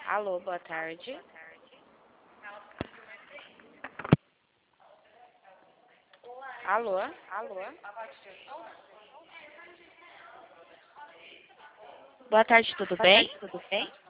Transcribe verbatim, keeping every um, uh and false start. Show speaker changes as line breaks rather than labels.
Alô, boa tarde. Alô, alô. Boa tarde, tudo bem?
Tudo bem?